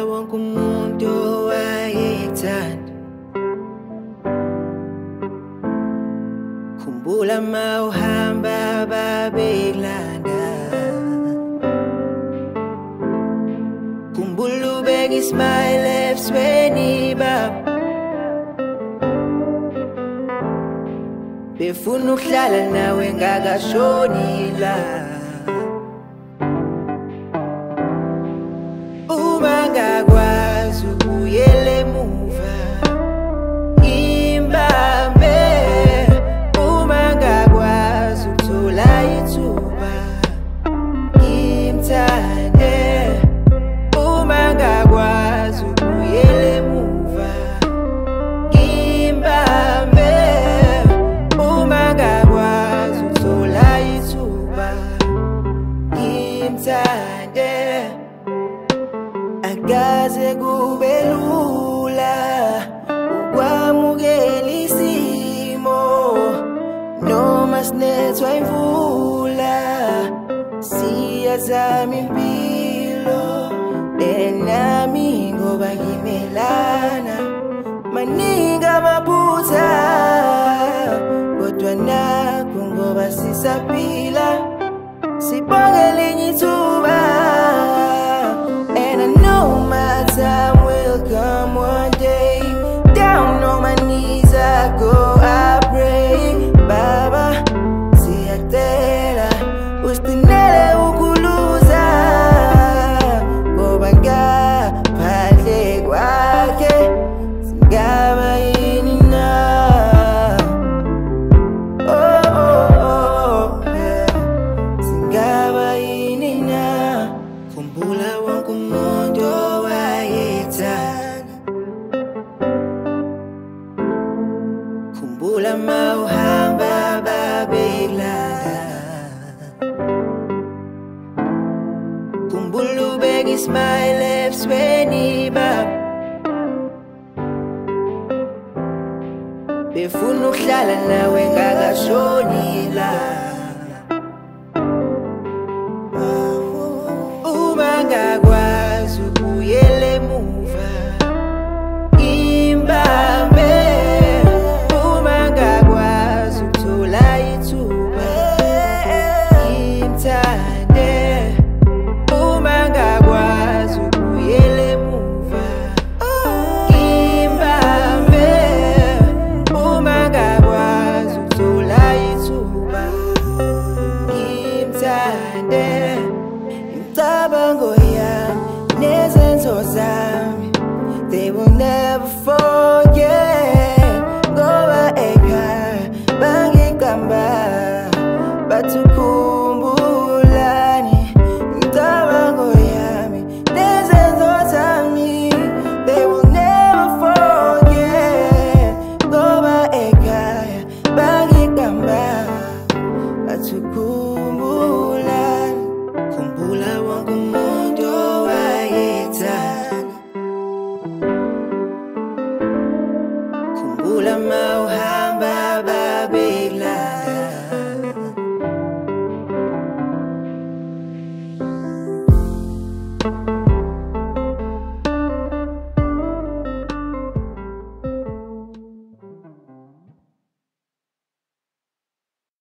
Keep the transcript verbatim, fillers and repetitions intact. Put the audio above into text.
wonke umuntu owayethanda. Khumbula mawuhamba babekulanda. Khumbula ubeka ismile ebusweni babo. Befuna ukuhlala nawe ngakashoni la. Uma ngakwazi ukubuyela emuva, imbambe. Uma ngakwazi ukuthola ithuba, ngimthande. Uma ngakwazi ukubuyela emuva, ngimbambe. Uma ngakwazi ukuthola ithuba, ngimthande. Akaze kube lula ukwamukela isimo, noma sinethwa imvula, siyazama impilo. Enami ngoba ngimelana, maningi amaphutha, kodwa nakho ngoba sisaphila, sibonge elinye ithuba. And I know my time will come one day. Down on my knees I go, I pray. Baba, siyacela usinele ukuluza, ngoba ngaphandle kwakhe singaba yini na. Oh, oh, oh, yeah. Singaba yini na. Khumbula wonke umuntu owayethanda. Khumbula mawuhamba babekulanda. Khumbula ubeka ismile ebusweni babo. Befuna ukuhlala nawe ngakashoni la. Uma ngakwazi ukubuyela emuva, imbambe. Uma ngakwazi ukuthola ithuba, ngimthande. Uma ngakwazi ukubuyela emuva, ngimbambe. Uma ngakwazi ukuthola ithuba, ngimthande. Imicabango yami nezenzo zami, they will never fall.